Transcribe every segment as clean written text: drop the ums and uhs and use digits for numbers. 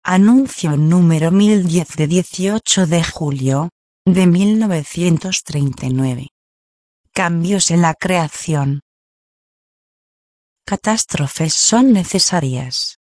Anuncio número 1010 de 18 de julio, de 1939. Cambios en la creación. Catástrofes son necesarias.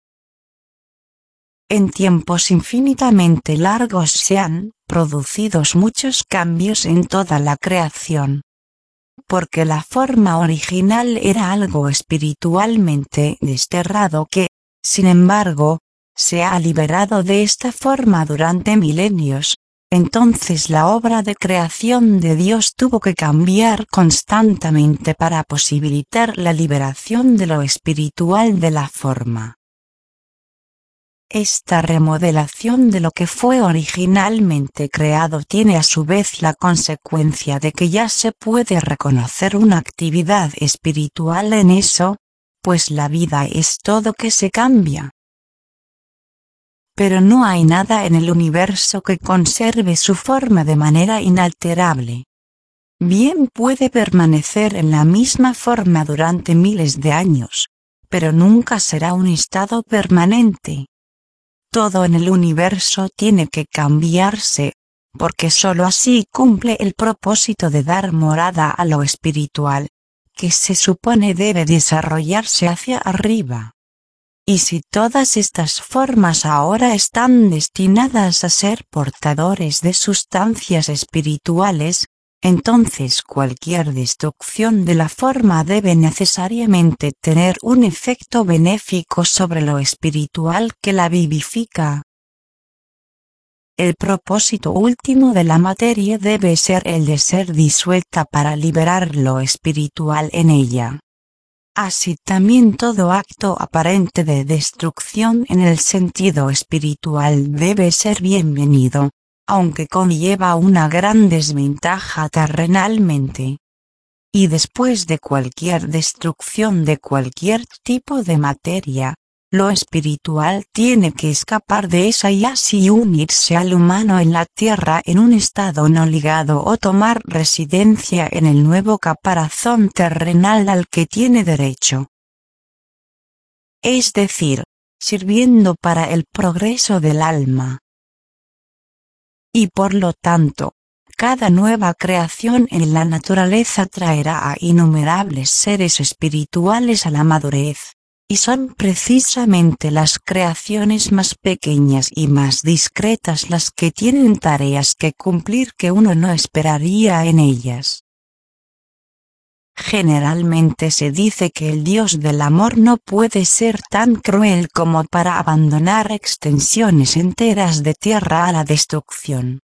En tiempos infinitamente largos se han producido muchos cambios en toda la creación. Porque la forma original era algo espiritualmente desterrado que, sin embargo, se ha liberado de esta forma durante milenios. Entonces la obra de creación de Dios tuvo que cambiar constantemente para posibilitar la liberación de lo espiritual de la forma. Esta remodelación de lo que fue originalmente creado tiene a su vez la consecuencia de que ya se puede reconocer una actividad espiritual en eso, pues la vida es todo que se cambia. Pero no hay nada en el universo que conserve su forma de manera inalterable. Bien puede permanecer en la misma forma durante miles de años, pero nunca será un estado permanente. Todo en el universo tiene que cambiarse, porque sólo así cumple el propósito de dar morada a lo espiritual, que se supone debe desarrollarse hacia arriba. Y si todas estas formas ahora están destinadas a ser portadores de sustancias espirituales, entonces cualquier destrucción de la forma debe necesariamente tener un efecto benéfico sobre lo espiritual que la vivifica. El propósito último de la materia debe ser el de ser disuelta para liberar lo espiritual en ella. Así también todo acto aparente de destrucción en el sentido espiritual debe ser bienvenido, aunque conlleva una gran desventaja terrenalmente. Y después de cualquier destrucción de cualquier tipo de materia, lo espiritual tiene que escapar de esa y así unirse al humano en la tierra en un estado no ligado o tomar residencia en el nuevo caparazón terrenal al que tiene derecho. Es decir, sirviendo para el progreso del alma. Y por lo tanto, cada nueva creación en la naturaleza traerá a innumerables seres espirituales a la madurez. Y son precisamente las creaciones más pequeñas y más discretas las que tienen tareas que cumplir que uno no esperaría en ellas. Generalmente se dice que el Dios del amor no puede ser tan cruel como para abandonar extensiones enteras de tierra a la destrucción.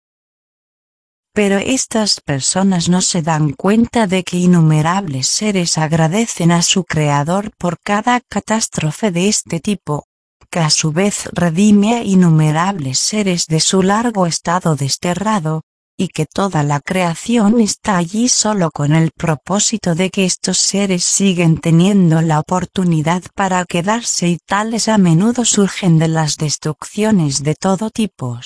Pero estas personas no se dan cuenta de que innumerables seres agradecen a su Creador por cada catástrofe de este tipo, que a su vez redime a innumerables seres de su largo estado desterrado, y que toda la creación está allí solo con el propósito de que estos seres siguen teniendo la oportunidad para quedarse y tales a menudo surgen de las destrucciones de todo tipo.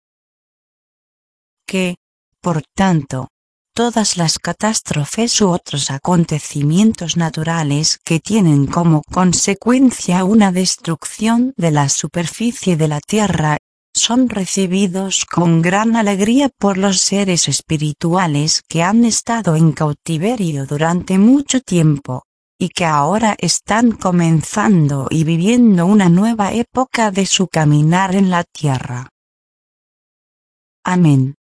Por tanto, todas las catástrofes u otros acontecimientos naturales que tienen como consecuencia una destrucción de la superficie de la tierra, son recibidos con gran alegría por los seres espirituales que han estado en cautiverio durante mucho tiempo, y que ahora están comenzando y viviendo una nueva época de su caminar en la tierra. Amén.